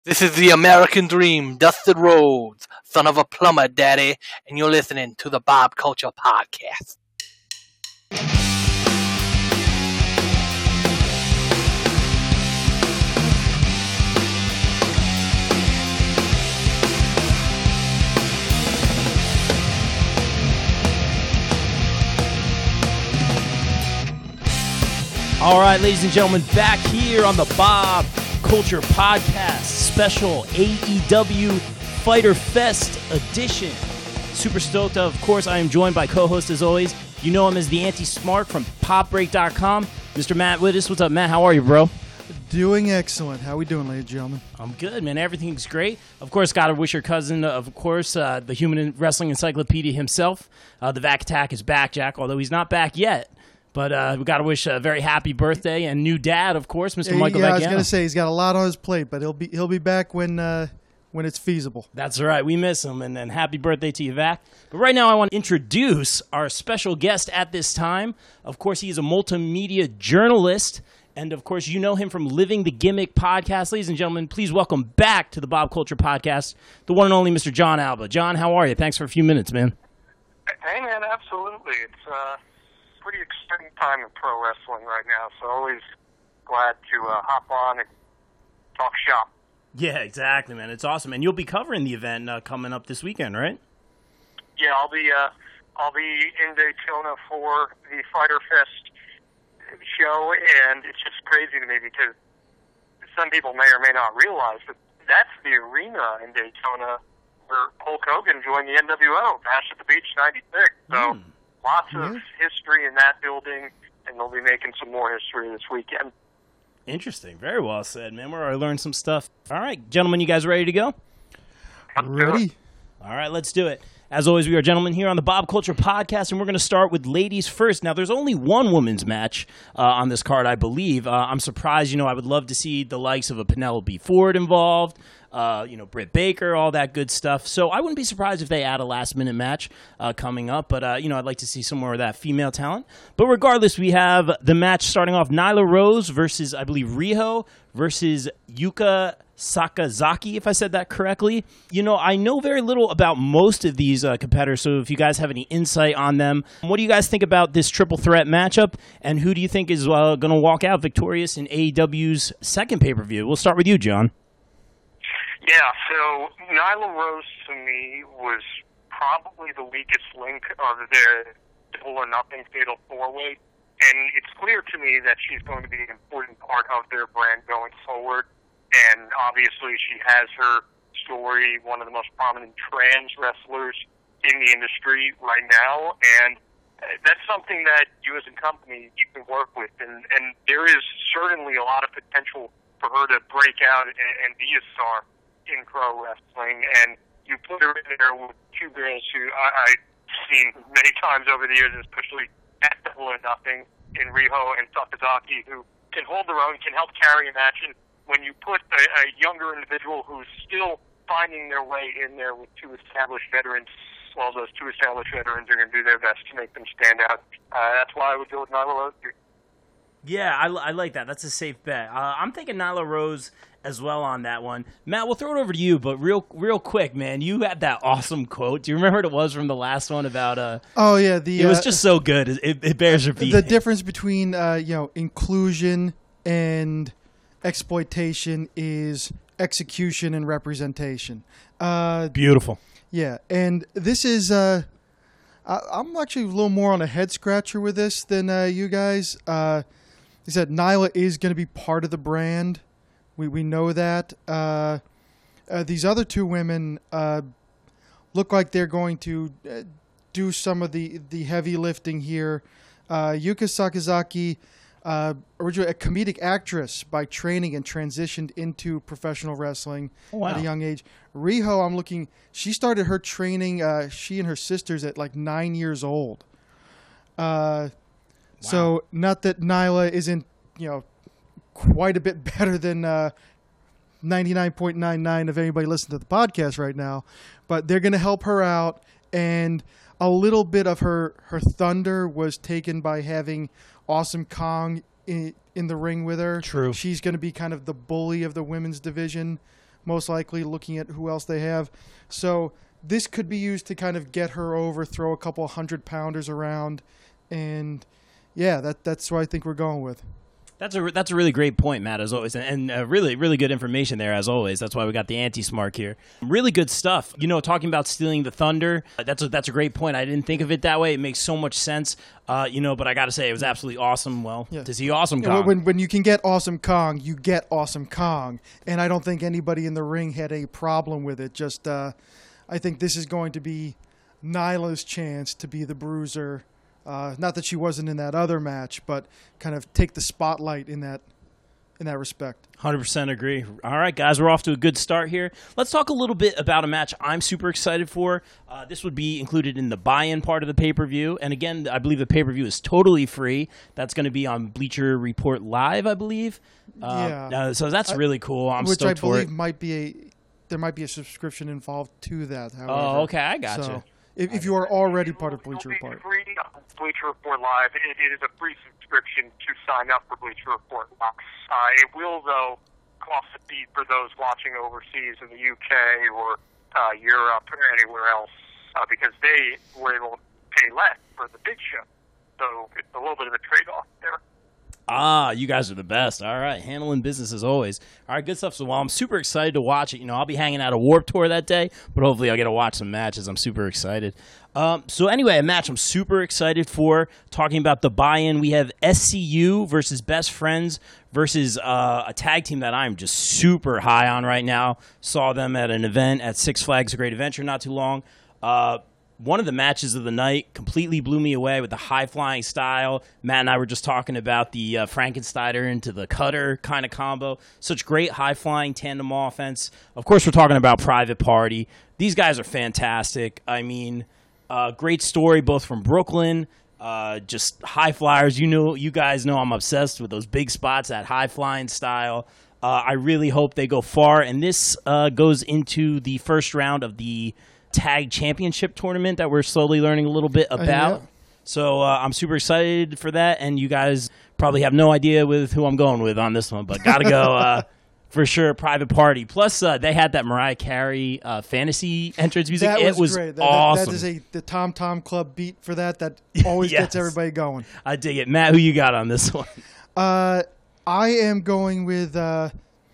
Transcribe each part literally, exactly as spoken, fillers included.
This is the American Dream, Dustin Rhodes, son of a plumber daddy, and you're listening to the Bob Culture Podcast. All right, ladies and gentlemen, back here on the Bob Culture Podcast, special A E W Fighter Fest edition. Super stoked. Of course, I am joined by co-host as always. You know him as the Anti-Smart from pop break dot com, Mister Matt Wittes. What's up, Matt? How are you, bro? Doing excellent. How we doing, ladies and gentlemen? I'm good, man. Everything's great. Of course, got to wish your cousin, of course, uh, the Human Wrestling Encyclopedia himself. Uh, the Vac Attack is back, Jack, although he's not back yet. But uh, we got to wish a very happy birthday and new dad, of course, Mister Michael Yeah, Vecchiano. I was gonna say he's got a lot on his plate, but he'll be he'll be back when uh, when it's feasible. That's right. We miss him, and then happy birthday to you, Vac. But right now, I want to introduce our special guest at this time. Of course, he is a multimedia journalist, and of course, you know him from Living the Gimmick podcast. Ladies and gentlemen, please welcome back to the Bob Culture Podcast, the one and only Mister John Alba. John, how are you? Thanks for a few minutes, man. Hey, man, absolutely. It's uh. pretty exciting time in pro wrestling right now, so always glad to uh, hop on and talk shop. Yeah, exactly, man. It's awesome, and you'll be covering the event uh, coming up this weekend, right? Yeah, I'll be uh, I'll be in Daytona for the Fighter Fest show, and it's just crazy to me because some people may or may not realize that that's the arena in Daytona where Hulk Hogan joined the N W O, Bash at the Beach ninety-six. So. Mm. Lots of yeah. history in that building, and they'll be making some more history this weekend. Interesting. Very well said, man. We're going to learn some stuff. All right, gentlemen, you guys ready to go? Ready. All right, let's do it. As always, we are gentlemen here on the Bob Culture Podcast, and we're going to start with ladies first. Now, there's only one women's match uh, on this card, I believe. Uh, I'm surprised. You know, I would love to see the likes of a Penelope Ford involved, uh, you know, Britt Baker, all that good stuff. So I wouldn't be surprised if they add a last-minute match uh, coming up. But, uh, you know, I'd like to see some more of that female talent. But regardless, we have the match starting off Nyla Rose versus, I believe, Riho versus Yuka Sakazaki, if I said that correctly. You know, I know very little about most of these uh, competitors, so if you guys have any insight on them, what do you guys think about this triple threat matchup, and who do you think is uh, going to walk out victorious in A E W's second pay-per-view? We'll start with you, John. Yeah, so Nyla Rose, to me, was probably the weakest link of their double or nothing fatal four-way, and it's clear to me that she's going to be an important part of their brand going forward. And obviously she has her story, one of the most prominent trans wrestlers in the industry right now, and that's something that you as a company, you can work with. And, and there is certainly a lot of potential for her to break out and, and be a star in pro wrestling. And you put her in there with two girls who I, I've seen many times over the years, especially at Double or Nothing, in Riho and Sakazaki, who can hold their own, can help carry a match. And when you put a, a younger individual who's still finding their way in there with two established veterans, well, those two established veterans are going to do their best to make them stand out. Uh, that's why I would go with Nyla Rose. Yeah, I, I like that. That's a safe bet. Uh, I'm thinking Nyla Rose as well on that one. Matt, we'll throw it over to you, but real real quick, man, you had that awesome quote. Do you remember what it was from the last one about... Uh, oh, yeah. The, it was uh, just so good. It, it bears repeating. The difference between, uh, you know, inclusion and exploitation is execution and representation. Uh, Beautiful. Yeah, and this is, uh, I, I'm actually a little more on a head scratcher with this than uh, you guys. Uh, he said Nyla is going to be part of the brand. We we know that. Uh, uh, these other two women uh, look like they're going to uh, do some of the, the heavy lifting here. Uh, Yuka Sakazaki, Uh, originally a comedic actress by training and transitioned into professional wrestling oh, wow. at a young age. Riho, I'm looking, she started her training, uh, she and her sisters at like nine years old. Uh, wow. So not that Nyla isn't, you know, quite a bit better than uh, ninety-nine point nine nine of anybody listening to the podcast right now, but they're going to help her out. And a little bit of her, her thunder was taken by having Awesome Kong in, in the ring with her. True. She's going to be kind of the bully of the women's division. most likely, looking at who else they have. So this could be used to kind of get her over, throw a couple hundred pounders around, and yeah, that that's what I think we're going with. That's a that's a really great point, Matt, as always, and, and uh, really really good information there as always. That's why we got the anti-smark here. Really good stuff. You know, talking about stealing the thunder, uh, that's a, that's a great point. I didn't think of it that way. It makes so much sense. Uh, you know, but I got to say it was absolutely awesome. Well, yeah. to see Awesome You Kong. know, when when you can get Awesome Kong, you get Awesome Kong, and I don't think anybody in the ring had a problem with it. Just uh, I think this is going to be Nyla's chance to be the bruiser. Uh, not that she wasn't in that other match, but kind of take the spotlight in that in that respect. one hundred percent agree. All right, guys, we're off to a good start here. Let's talk a little bit about a match I'm super excited for. Uh, this would be included in the buy-in part of the pay-per-view. And again, I believe the pay-per-view is totally free. That's going to be on Bleacher Report Live, I believe. Uh, yeah. Uh, so that's I, really cool. I'm which stoked I for believe it. might be a there might be a subscription involved to that. However. Oh, okay, I gotcha. So, If, if you are already part of Bleacher It'll be Report. free on Bleacher Report Live. It, it is a free subscription to sign up for Bleacher Report Live. Uh, it will, though, cost a fee for those watching overseas in the U K or uh, Europe or anywhere else uh, because they were able to pay less for the big show. So it's a little bit of a trade-off there. Ah, you guys are the best. All right, handling business as always. All right, good stuff. So while I'm super excited to watch it, you know, I'll be hanging out at Warped Tour that day, but hopefully I'll get to watch some matches. I'm super excited. Um, so anyway, a match I'm super excited for. Talking about the buy-in, we have S C U versus Best Friends versus uh, a tag team that I'm just super high on right now. Saw them at an event at Six Flags A Great Adventure not too long. Uh, One of the matches of the night completely blew me away with the high-flying style. Matt and I were just talking about the uh, Frankensteiner into the cutter kind of combo. Such great high-flying tandem offense. Of course, we're talking about Private Party. These guys are fantastic. I mean, uh, great story both from Brooklyn. Uh, just high flyers. You know, you guys know I'm obsessed with those big spots, that high-flying style. Uh, I really hope they go far. And this uh, goes into the first round of the Tag Championship tournament that we're slowly learning a little bit about. Uh, yeah. So uh, I'm super excited for that, and you guys probably have no idea with who I'm going with on this one, but gotta go uh, for sure. Private Party. Plus, uh, they had that Mariah Carey uh, fantasy entrance music. That it was, was great. That, awesome. That is a the Tom Tom Club beat for that. That always yes. gets everybody going. I dig it, Matt. Who you got on this one? Uh, I am going with uh,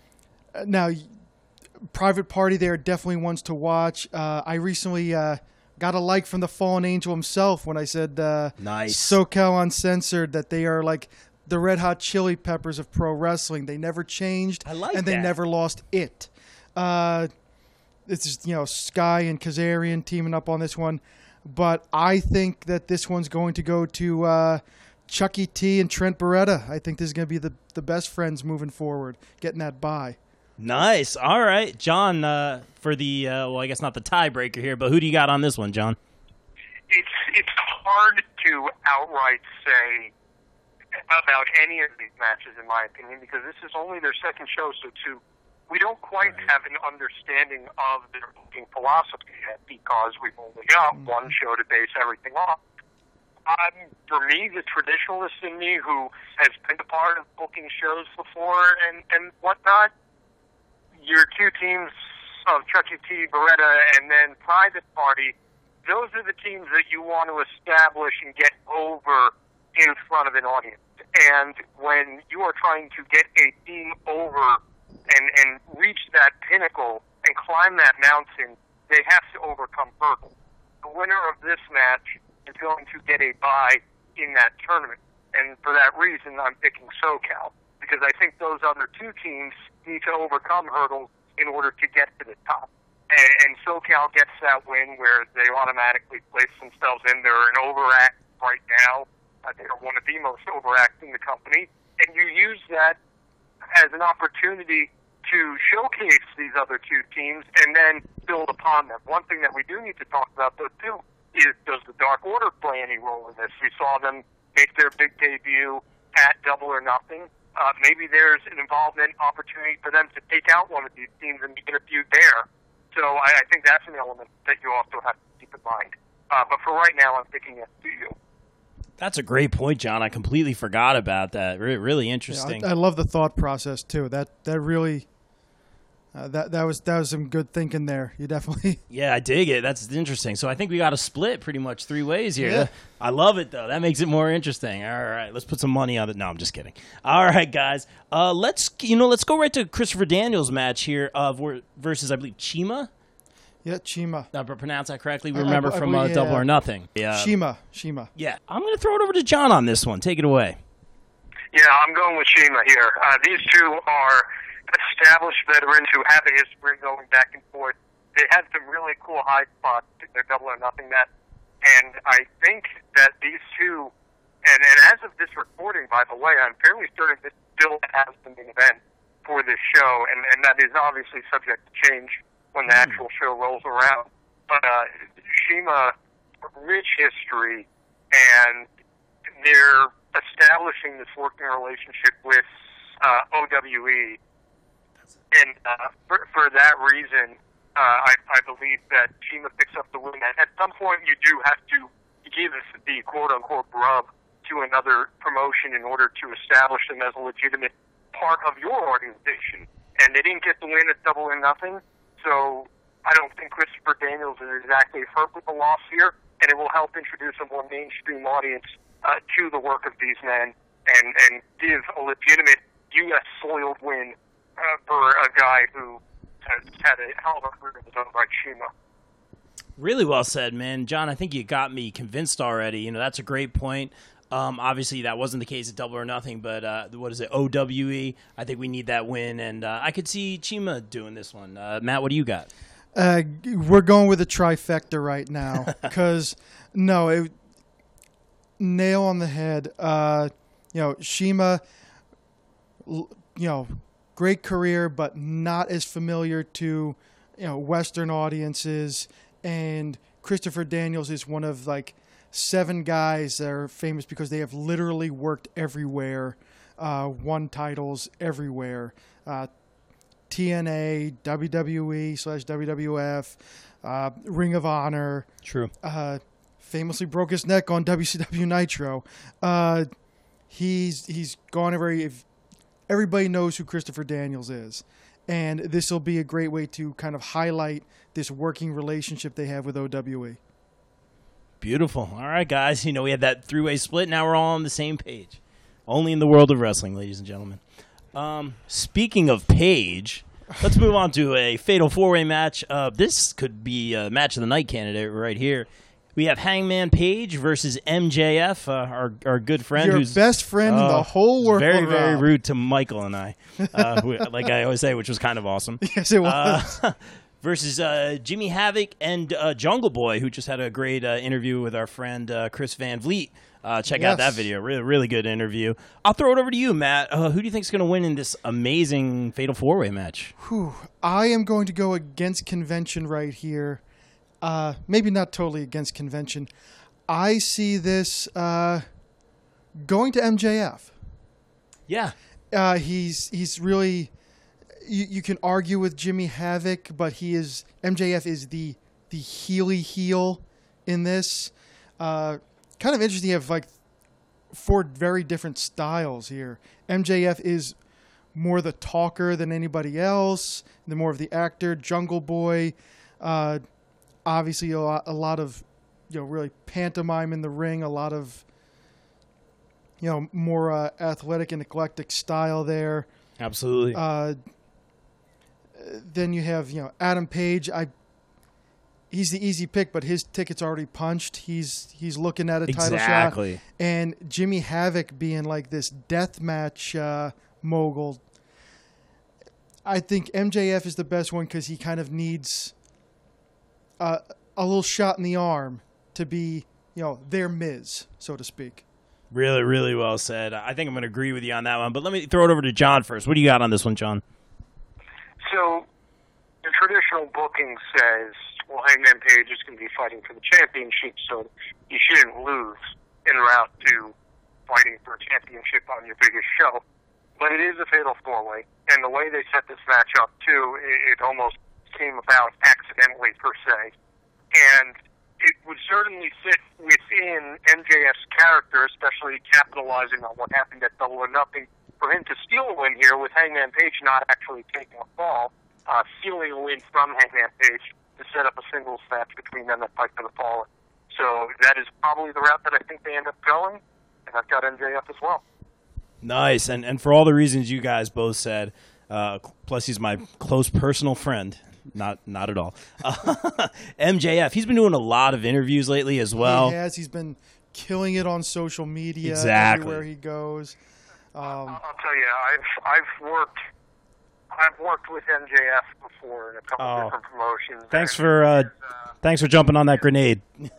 now. Private Party, they are definitely ones to watch. Uh, I recently uh, got a like from the Fallen Angel himself when I said uh, nice. SoCal Uncensored, that they are like the Red Hot Chili Peppers of pro wrestling. They never changed, I like and that. they never lost it. Uh, it's just, you know, Sky and Kazarian teaming up on this one. But I think that this one's going to go to uh, Chucky T and Trent Beretta. I think this is going to be the, the best friends moving forward, getting that bye. Nice. All right, John, uh, for the, uh, well, I guess not the tiebreaker here, but who do you got on this one, John? It's it's hard to outright say about any of these matches, in my opinion, because this is only their second show, so too, we don't quite have an understanding of their booking philosophy yet, because we've only got one show to base everything off. Um, for me, the traditionalist in me, who has been a part of booking shows before and, and whatnot, your two teams of Chucky T, Beretta, and then Private Party, those are the teams that you want to establish and get over in front of an audience. And when you are trying to get a team over and, and reach that pinnacle and climb that mountain, they have to overcome hurdles. The winner of this match is going to get a bye in that tournament. And for that reason, I'm picking SoCal, because I think those other two teams need to overcome hurdles in order to get to the top. And, and SoCal gets that win where they automatically place themselves in. They're an overact right now. Uh, they're one of the most overact in the company. And you use that as an opportunity to showcase these other two teams and then build upon them. One thing that we do need to talk about, though, too, is does the Dark Order play any role in this? We saw them make their big debut at Double or Nothing. Uh, maybe there's an involvement opportunity for them to take out one of these teams and get a feud there. So I, I think that's an element that you also have to keep in mind. Uh, but for right now, I'm picking S C U. That's a great point, John. I completely forgot about that. Re- really interesting. Yeah, I, I love the thought process too. That that really Uh, that that was that was some good thinking there. You definitely. Yeah, I dig it. That's interesting. So I think we got a split pretty much three ways here. Yeah. I love it though. That makes it more interesting. All right, let's put some money on it. No, I'm just kidding. All right, guys. Uh, let's you know let's go right to Christopher Daniels' match here of versus I believe Chima. Yeah, Chima. Did I pronounce that correctly? We I- remember I from believe, uh, Double yeah. or Nothing. Yeah. Shima. Shima. Yeah. I'm going to throw it over to John on this one. Take it away. Yeah, I'm going with Shima here. Uh, these two are established veterans who have a history going back and forth. They had some really cool high spots in their Double or Nothing match, and I think that these two, and, and as of this recording, by the way, I'm fairly certain this still has the main event for this show, and, and that is obviously subject to change when the actual show rolls around. But uh, Shima, rich history, and they're establishing this working relationship with uh, O W E. And uh, for, for that reason, uh, I, I believe that Shima picks up the win. At some point, you do have to give the quote-unquote rub to another promotion in order to establish them as a legitimate part of your organization. And they didn't get the win at Double or Nothing, so I don't think Christopher Daniels is exactly hurt with the loss here, and it will help introduce a more mainstream audience uh, to the work of these men and, and give a legitimate U S soiled win Uh, for a guy who has had a hell of a career of his own, like Shima. Really well said, man. John, I think you got me convinced already. You know, that's a great point. Um, obviously, that wasn't the case at Double or Nothing, but uh, what is it, O W E? I think we need that win, and uh, I could see Chima doing this one. Uh, Matt, what do you got? Uh, we're going with a trifecta right now because no, it, nail on the head. Uh, you know, Shima. You know. Great career, but not as familiar to, you know, Western audiences. And Christopher Daniels is one of like seven guys that are famous because they have literally worked everywhere, uh, won titles everywhere. Uh, T N A, W W E slash W W F, uh, Ring of Honor. True. Uh, famously broke his neck on W C W Nitro. Uh, he's he's gone every. If, Everybody knows who Christopher Daniels is, and this will be a great way to kind of highlight this working relationship they have with O W E. Beautiful. All right, guys. You know, we had that three-way split. Now we're all on the same page. Only in the world of wrestling, ladies and gentlemen. Um, speaking of page, let's move on to a fatal four-way match. Uh, this could be a match of the night candidate right here. We have Hangman Page versus M J F, uh, our our good friend, Your who's best friend uh, in the whole world. very very Rob. rude to Michael and I, uh, who, like I always say, which was kind of awesome. Yes, it was. Uh, versus uh, Jimmy Havoc and uh, Jungle Boy, who just had a great uh, interview with our friend uh, Chris Van Vliet. Uh, check Yes. out that video. Really, really good interview. I'll throw it over to you, Matt. Uh, who do you think is going to win in this amazing fatal four-way match? Whew. I am going to go against convention right here. Uh, maybe not totally against convention. I see this uh, going to M J F. Yeah. Uh, he's he's really. You, you can argue with Jimmy Havoc, but he is M J F is the the heely heel in this. Uh, kind of interesting. You have like four very different styles here. M J F is more the talker than anybody else. The more of the actor. Jungle Boy, uh, obviously a lot, a lot of. You know, really pantomime in the ring, a lot of, you know, more uh, athletic and eclectic style there. Absolutely. Uh, then you have, you know, Adam Page. I, he's the easy pick, but his ticket's already punched. He's he's looking at a title Exactly. shot. And Jimmy Havoc being like this death match uh, mogul. I think M J F is the best one because he kind of needs uh, a little shot in the arm to be, you know, their Miz, so to speak. Really, really well said. I think I'm going to agree with you on that one. But let me throw it over to John first. What do you got on this one, John? So, the traditional booking says, well, Hangman Page is going to be fighting for the championship, so you shouldn't lose en route to fighting for a championship on your biggest show. But it is a fatal four-way, and the way they set this match up, too, it, it almost came about accidentally, per se. And it would certainly fit within M J F's character, especially capitalizing on what happened at Double or Nothing, for him to steal a win here with Hangman Page not actually taking a fall. uh, stealing a win from Hangman Page to set up a singles match between them at Fight for the Fallen. So that is probably the route that I think they end up going, and I've got M J F as well. Nice, and and for all the reasons you guys both said, uh, plus he's my close personal friend. Not not at all. Uh, M J F, he's been doing a lot of interviews lately as well. He has. He's been killing it on social media Exactly. everywhere he goes. Um, I'll tell you, I've I've worked I've worked with M J F before in a couple Oh. different promotions. Thanks and for uh, he is, uh, thanks for jumping on that grenade. he,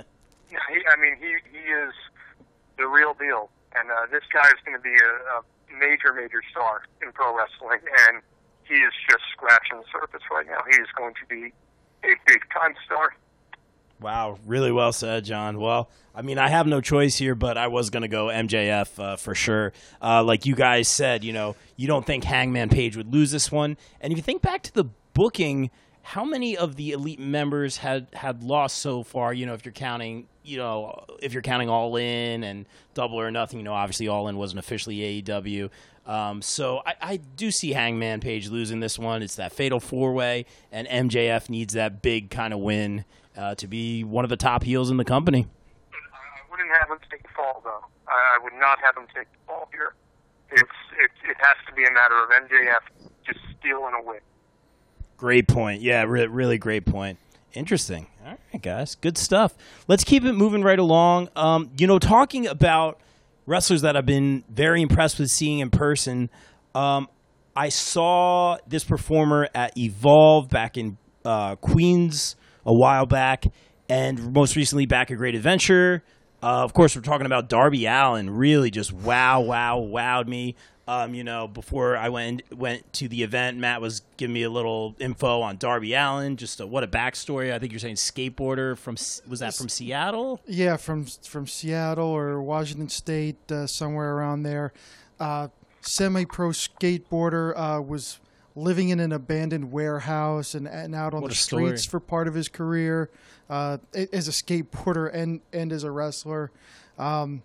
I mean, he he is the real deal, and uh, this guy is going to be a, a major major star in pro wrestling, and he is just scratching the surface right now. He is going to be a big time star. Wow, really well said, John. Well, I mean, I have no choice here, but I was going to go M J F uh, for sure. Uh, like you guys said, you know, you don't think Hangman Page would lose this one. And if you think back to the booking, how many of the Elite members had, had lost so far? You know, if you're counting, you know, if you're counting All In and Double or Nothing, you know, obviously All In wasn't officially A E W. Um, so I, I do see Hangman Page losing this one. It's that fatal four-way, and M J F needs that big kind of win uh, to be one of the top heels in the company. I wouldn't have him take the fall, though. I would not have him take the fall here. It's it, it has to be a matter of M J F just stealing a win. Great point. Yeah, re- really great point. Interesting. All right, guys. Good stuff. Let's keep it moving right along. Um, you know, talking about wrestlers that I've been very impressed with seeing in person, um, I saw this performer at Evolve back in uh, Queens a while back, and most recently back at Great Adventure. Uh, of course, we're talking about Darby Allin. Really just wow, wow, wowed me. Um, you know, before I went went to the event, Matt was giving me a little info on Darby Allin. Just a, what a backstory. I think you're saying skateboarder from, was that from Seattle? Yeah, from from Seattle or Washington State, uh, somewhere around there. Uh, semi-pro skateboarder, uh, was living in an abandoned warehouse and, and out on What the a story. streets for part of his career uh, as a skateboarder and, and as a wrestler. Um,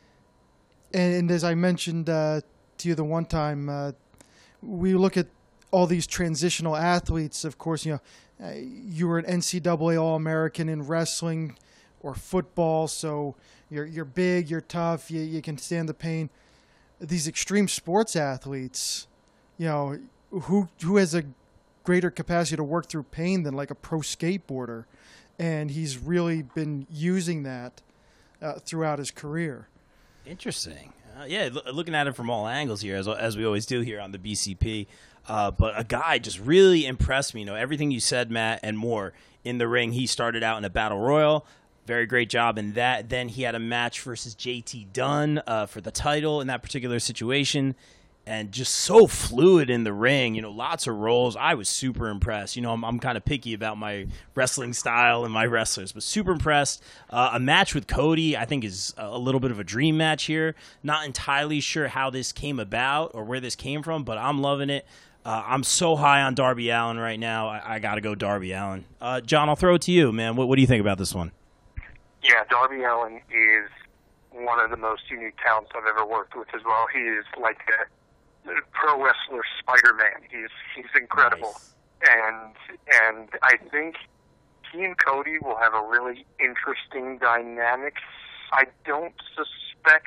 and, and as I mentioned uh, to you the one time, uh, we look at all these transitional athletes. Of course, you know, uh, you were an N C double A All-American in wrestling or football, so you're you're big, you're tough, you you can stand the pain. These extreme sports athletes, you know, who who has a greater capacity to work through pain than like a pro skateboarder, and he's really been using that uh, throughout his career. Interesting. Uh, yeah, lo- looking at it from all angles here, as as we always do here on the B C P. Uh, but a guy just really impressed me. You know, everything you said, Matt, and more in the ring. He started out in a battle royal. Very great job in that. Then he had a match versus J T Dunn uh, for the title in that particular situation. And just so fluid in the ring, you know, lots of rolls. I was super impressed. You know, I'm, I'm kind of picky about my wrestling style and my wrestlers, but super impressed. Uh, a match with Cody, I think, is a little bit of a dream match here. Not entirely sure how this came about or where this came from, but I'm loving it. Uh, I'm so high on Darby Allin right now. I, I got to go Darby Allin. Uh, John, I'll throw it to you, man. What, what do you think about this one? Yeah, Darby Allin is one of the most unique talents I've ever worked with as well. He is like a pro wrestler Spider-Man. He's he's incredible. Nice. And and I think he and Cody will have a really interesting dynamic. I don't suspect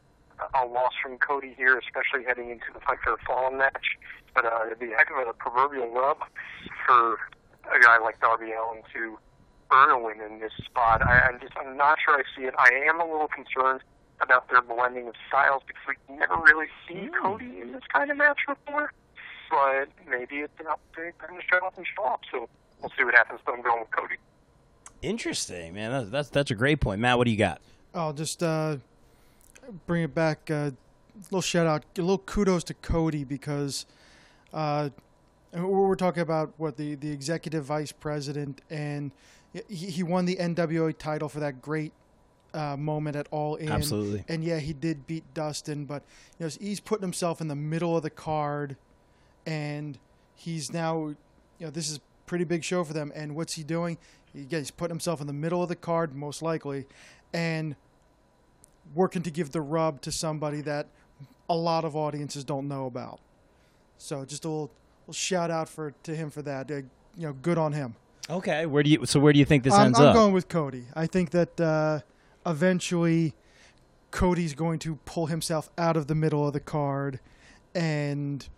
a loss from Cody here, especially heading into the Fight for the Fallen match. But uh, it'd be a heck of a proverbial rub for a guy like Darby Allin to earn a win in this spot. I, I'm just I'm not sure I see it. I am a little concerned about their blending of styles because we've never really seen Mm. Cody in this kind of match before. But maybe it's an opportunity for him to show up and show up. So we'll see what happens when I'm going with Cody. Interesting, man. That's, that's, that's a great point. Matt, what do you got? I'll just uh, bring it back. A uh, little shout out, a little kudos to Cody because uh, we're talking about what the, the executive vice president, and he, he won the N W A title for that great uh, moment at All In. Absolutely. And yeah, he did beat Dustin, but you know he's putting himself in the middle of the card, and he's now, you know, this is a pretty big show for them. And what's he doing? He, he's putting himself in the middle of the card, most likely, and working to give the rub to somebody that a lot of audiences don't know about. So just a little, shout out for to him for that. Uh, you know, good on him. Okay, where do you? So where do you think this I'm, ends I'm up? going with Cody. I think that uh, eventually Cody's going to pull himself out of the middle of the card, and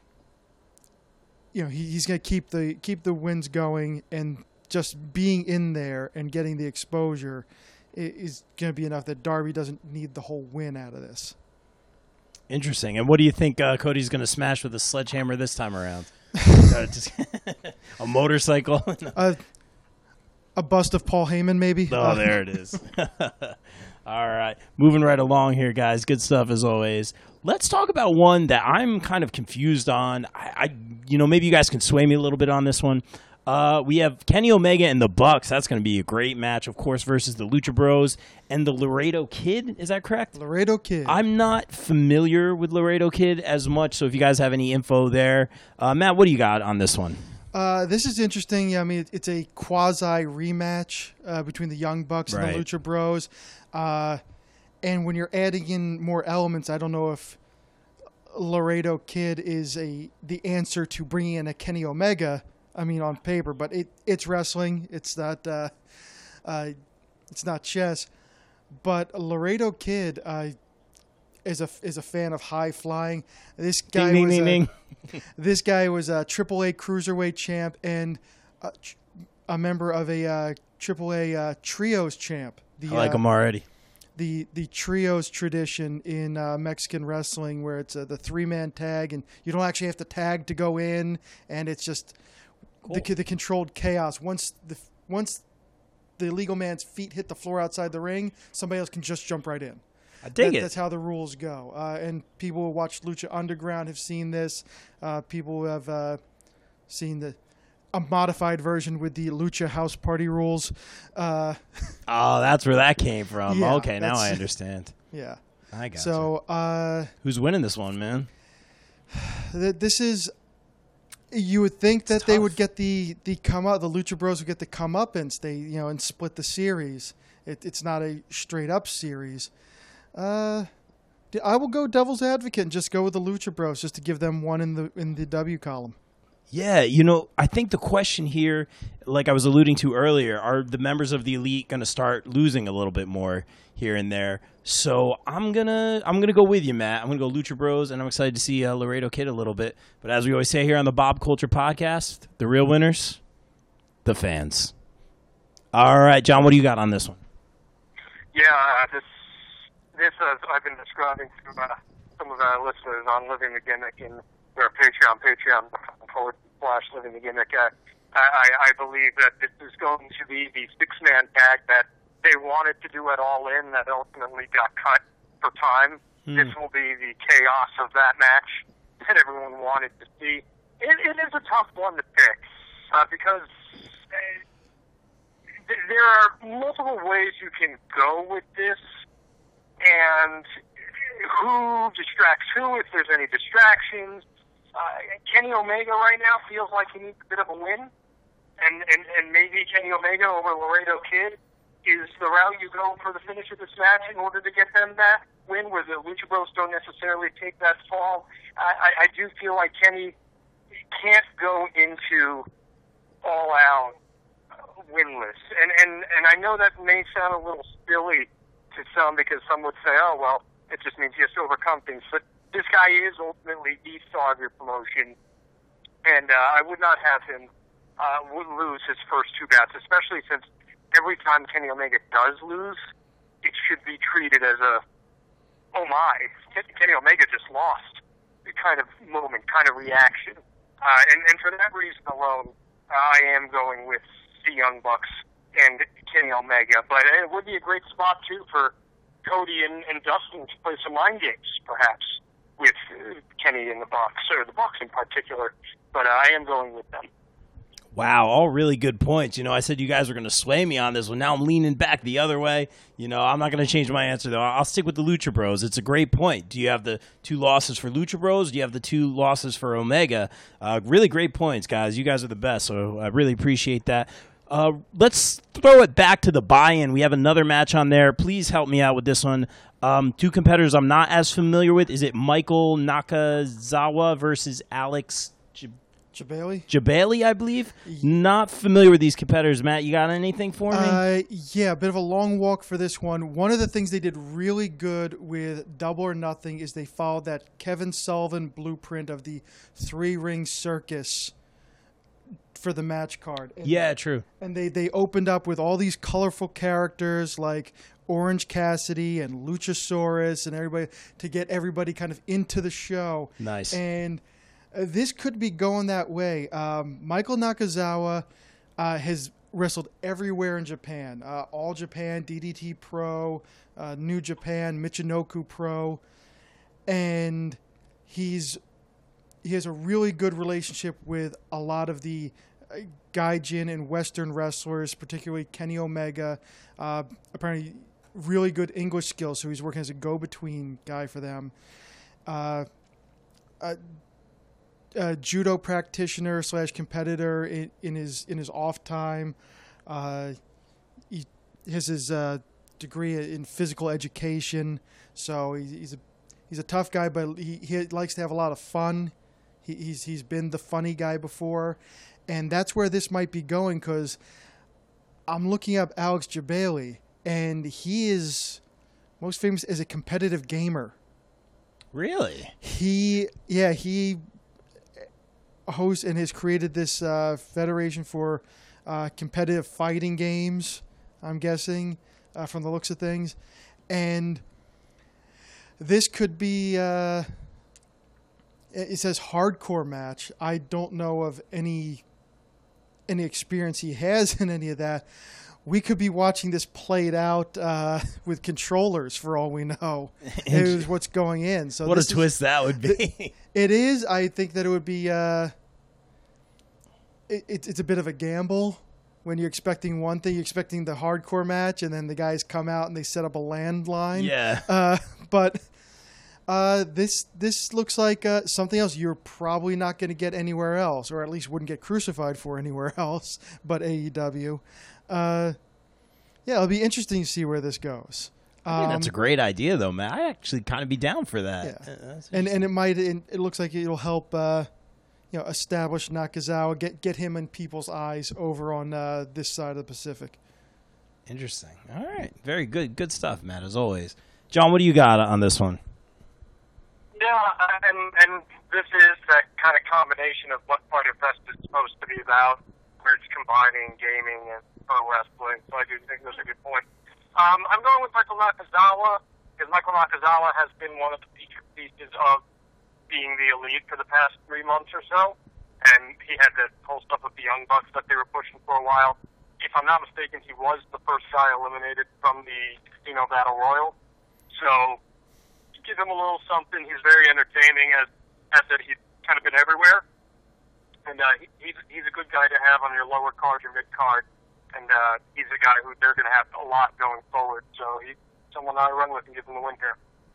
you know he, he's going to keep the keep the wins going, and just being in there and getting the exposure is going to be enough that Darby doesn't need the whole win out of this. Interesting. And what do you think uh, Cody's going to smash with a sledgehammer this time around? uh, just a motorcycle? uh, a bust of Paul Heyman, maybe? Oh, uh, there it is. All right. Moving right along here, guys. Good stuff as always. Let's talk about one that I'm kind of confused on. I, I you know, maybe you guys can sway me a little bit on this one. Uh, we have Kenny Omega and the Bucks. That's going to be a great match, of course, versus the Lucha Bros and the Laredo Kid. Is that correct? Laredo Kid. I'm not familiar with Laredo Kid as much, so if you guys have any info there. Uh, Matt, what do you got on this one? Uh, this is interesting. I mean, it's a quasi rematch uh, between the Young Bucks Right. and the Lucha Bros. Uh, and when you're adding in more elements, I don't know if Laredo Kid is a the answer to bringing in a Kenny Omega. I mean, on paper, but it, it's wrestling. It's not uh, uh, it's not chess. But Laredo Kid uh, is a is a fan of high flying. This guy Ding, was ding, a, ding, ding. this guy was a Triple A cruiserweight champ and a, a member of a uh, Triple A uh, trios champ. The, I like uh, him already. The the trios tradition in uh, Mexican wrestling, where it's uh, the three man tag, and you don't actually have to tag to go in, and it's just Cool. the the controlled chaos. Once the once the illegal man's feet hit the floor outside the ring, somebody else can just jump right in. I dig That- it. That's how the rules go. Uh, and people who watch Lucha Underground have seen this. Uh, people who have uh, seen the a modified version with the Lucha House Party rules. Uh, Oh, that's where that came from. Yeah, okay, now that's- I understand. yeah. I got So uh, Who's winning this one, man? th- this is. You would think that It's they tough. would get the the come up. The Lucha Bros would get the come up and stay, you know, and split the series. It, it's not a straight up series. Uh, d- I will go devil's advocate and just go with the Lucha Bros just to give them one in the in the W column. Yeah, you know, I think the question here, like I was alluding to earlier, are the members of the Elite going to start losing a little bit more here and there? So I'm gonna I'm gonna go with you, Matt. I'm gonna go Lucha Bros, and I'm excited to see uh, Laredo Kid a little bit. But as we always say here on the Bob Culture Podcast, the real winners, the fans. All right, John, what do you got on this one? Yeah, uh, this this uh, I've been describing to uh, some of our listeners on Living the Gimmick in their Patreon, Patreon forward slash Living the Gimmick. Uh, I, I I believe that this is going to be the six-man tag that they wanted to do at All In that ultimately got cut for time. Hmm. This will be the chaos of that match that everyone wanted to see. It, it is a tough one to pick uh, because uh, th- there are multiple ways you can go with this, and who distracts who, if there's any distractions. Uh, Kenny Omega right now feels like he needs a bit of a win, and, and, and maybe Kenny Omega over Laredo Kid is the route you go for the finish of this match in order to get them that win, where the Lucha Bros don't necessarily take that fall. I, I, I do feel like Kenny can't go into all out winless, and, and, and I know that may sound a little silly to some, because some would say, oh, well, it just means he has to overcome things, but this guy is ultimately the star of your promotion, and uh, I would not have him uh, would lose his first two bouts, especially since every time Kenny Omega does lose, it should be treated as a, oh my, Kenny Omega just lost kind of moment, kind of reaction. Uh, and, and for that reason alone, I am going with the Young Bucks and Kenny Omega. But it would be a great spot, too, for Cody and, and Dustin to play some mind games, perhaps, with uh, Kenny and the Bucks, or the Bucks in particular. But uh, I am going with them. Wow, all really good points. You know, I said you guys were going to sway me on this one. Now I'm leaning back the other way. You know, I'm not going to change my answer, though. I'll stick with the Lucha Bros. It's a great point. Do you have the two losses for Lucha Bros? Do you have the two losses for Omega? Uh, really great points, guys. You guys are the best, so I really appreciate that. Uh, let's throw it back to the buy-in. We have another match on there. Please help me out with this one. Um, two competitors I'm not as familiar with. Is it Michael Nakazawa versus Alex J- Jabali? Jabali, I believe. Not familiar with these competitors. Matt, you got anything for me? Uh, yeah, a bit of a long walk for this one. One of the things they did really good with Double or Nothing is they followed that Kevin Sullivan blueprint of the three-ring circus for the match card. And, yeah, true. And they, they opened up with all these colorful characters like Orange Cassidy and Luchasaurus and everybody to get everybody kind of into the show. Nice. And uh, this could be going that way. Um, Michael Nakazawa uh, has wrestled everywhere in Japan. Uh, All Japan, D D T Pro, uh, New Japan, Michinoku Pro. And he's he has a really good relationship with a lot of the uh, Gaijin and Western wrestlers, particularly Kenny Omega. Uh, apparently really good English skills, so he's working as a go-between guy for them. Uh, uh, uh, judo practitioner slash competitor in, in his in his off time. Uh, he has his uh, degree in physical education, so he's, he's a he's a tough guy, but he, he likes to have a lot of fun. He, he's he's been the funny guy before, and that's where this might be going, because I'm looking up Alex Jabali, and he is most famous as a competitive gamer. Really? He, yeah, he hosts and has created this uh, federation for uh, competitive fighting games, I'm guessing, uh, from the looks of things. And this could be, uh, it says hardcore match. I don't know of any any experience he has in any of that. We could be watching this played out uh, with controllers for all we know. Is what's going in. So what a this twist is, that would be. It is. I think that it would be. Uh, it, it, it's a bit of a gamble when you're expecting one thing. You're expecting the hardcore match, and then the guys come out and they set up a landline. Yeah. Uh, but uh, this this looks like uh, something else you're probably not going to get anywhere else, or at least wouldn't get crucified for anywhere else but A E W. Uh, yeah, it'll be interesting to see where this goes. I think that's a Um, great idea, though, man. I actually kind of be down for that. Yeah. Uh, that's and and it might it, it looks like it'll help uh, you know establish Nakazawa, get get him in people's eyes over on uh, this side of the Pacific. interesting. All right, very good, good stuff, Matt. As always, John, what do you got on this one? Yeah, uh, and and this is that kind of combination of what Fighter Fest is supposed to be about, where it's combining gaming and pro wrestling. So I do think that's a good point. Um, I'm going with Michael Nakazawa, because Michael Nakazawa has been one of the featured pieces of being the elite for the past three months or so, and he had that whole stuff with the Young Bucks that they were pushing for a while. If I'm not mistaken, he was the first guy eliminated from the Casino Battle Royal. So give him a little something. He's very entertaining. As I said, he's kind of been everywhere. And uh, he, he's, he's a good guy to have on your lower card, your mid card. And uh, he's a guy who they're going to have a lot going forward. So he's someone I run with and give him the win here.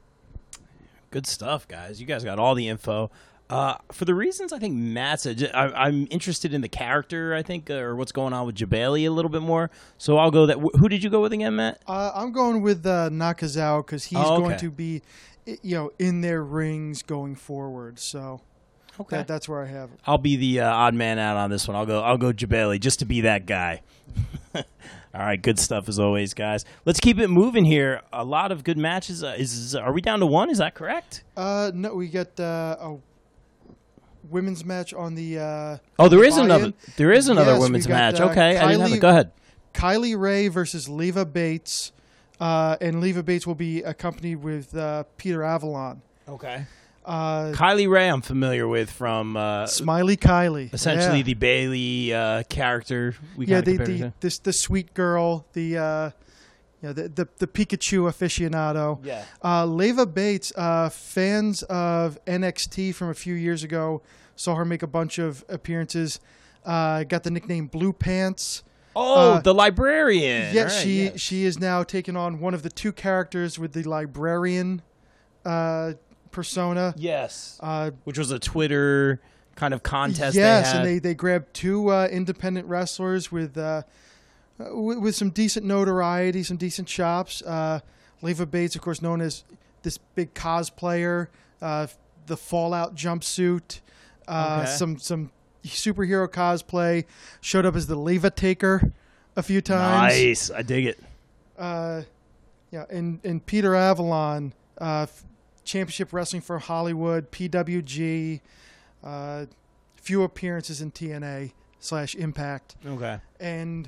Good stuff, guys. You guys got all the info. Uh, for the reasons I think Matt said, I, I'm interested in the character, I think, uh, or what's going on with Jabali a little bit more. So I'll go that. Who did you go with again, Matt? Uh, I'm going with uh, Nakazawa because he's Oh, okay. going to be, you know, in their rings going forward. So Okay. that, that's where I have it. I'll be the uh, odd man out on this one. I'll go. I'll go Jabali just to be that guy. All right, good stuff as always, guys. Let's keep it moving here. A lot of good matches. Uh, is are we down to one? Is that correct? Uh, no, we got uh, a women's match on the. Uh, Oh, there the is another. buy-in. There is another Yes, we women's got, match. uh, Okay, I didn't have Kylie- it. Go ahead. Kylie Ray versus Leva Bates, uh, and Leva Bates will be accompanied with uh, Peter Avalon. Okay. Uh, Kylie Ray, I'm familiar with from uh, Smiley Kylie, essentially yeah. the Bailey uh, character. We yeah, kinda the, compared her the to. this the sweet girl, the uh, yeah, the, the the Pikachu aficionado. Yeah. Uh, Leva Bates, uh, fans of N X T from a few years ago, saw her make a bunch of appearances. Uh, got the nickname Blue Pants. Oh, uh, the librarian. Yeah, All right, she yes. she is now taking on one of the two characters with the librarian uh, persona. Yes. Uh, Which was a Twitter kind of contest. yes, they had. and they, they grabbed two uh, independent wrestlers with, uh, uh, with with some decent notoriety, some decent chops. Uh, Leva Bates, of course, known as this big cosplayer, uh, the Fallout jumpsuit, uh, Okay. some some superhero cosplay, showed up as the Leva-Taker a few times. Nice. I dig it. Uh, yeah, and, and Peter Avalon, uh, Championship Wrestling for Hollywood, P W G, uh, few appearances in T N A slash Impact. Okay. And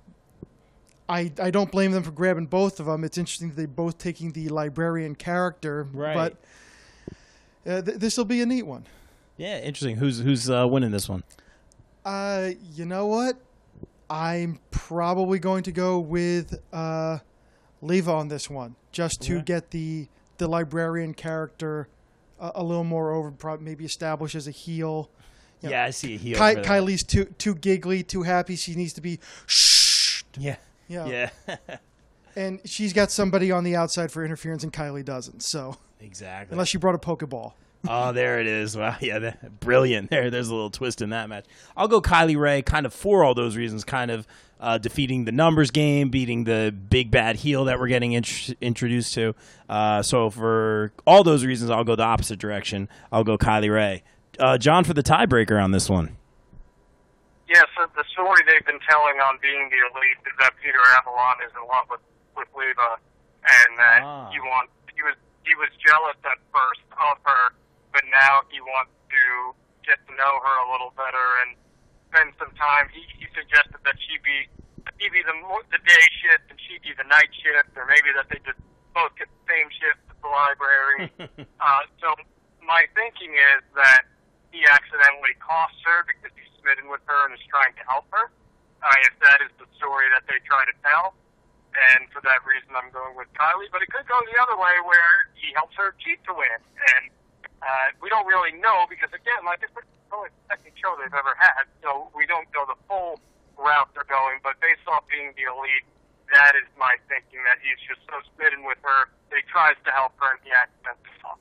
I I don't blame them for grabbing both of them. It's interesting that they're both taking the librarian character. Right. But uh, th- this will be a neat one. Yeah, interesting. Who's who's uh, winning this one? Uh, you know what? I'm probably going to go with uh, Leva on this one, just to Okay. get the the librarian character a, a little more over, probably maybe established as a heel. You know, Yeah, I see a heel. Ky- for that. Kylie's too too giggly, too happy. She needs to be shh. Yeah. Yeah. Yeah. And she's got somebody on the outside for interference, and Kylie doesn't. So Exactly. unless she brought a Pokeball. Oh, there it is. Wow, yeah, that, brilliant. There, there's a little twist in that match. I'll go Kylie Ray, kind of for all those reasons, kind of uh, defeating the numbers game, beating the big bad heel that we're getting int- introduced to. Uh, so for all those reasons, I'll go the opposite direction. I'll go Kylie Ray. Uh, John for the tiebreaker on this one. Yes, yeah, so the story they've been telling on Being the Elite is that Peter Avalon is in love with with Leva, and that Ah. he wants he was he was jealous at first of her, but now he wants to get to know her a little better and spend some time. He, he suggested that she be he be the mo- the day shift and she be the night shift, or maybe that they just both get the same shift at the library. uh, so my thinking is that he accidentally costs her because he's smitten with her and is trying to help her. Uh, if that is the story that they try to tell. And for that reason, I'm going with Kylie. But it could go the other way, where he helps her cheat to win. And uh, we don't really know because, again, like it's the only second show they've ever had, so we don't know the full route they're going. But based off Being the Elite, that is my thinking, that he's just so smitten with her that he tries to help her and he accidentally falls.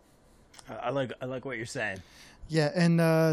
I like I like what you're saying. Yeah, and uh,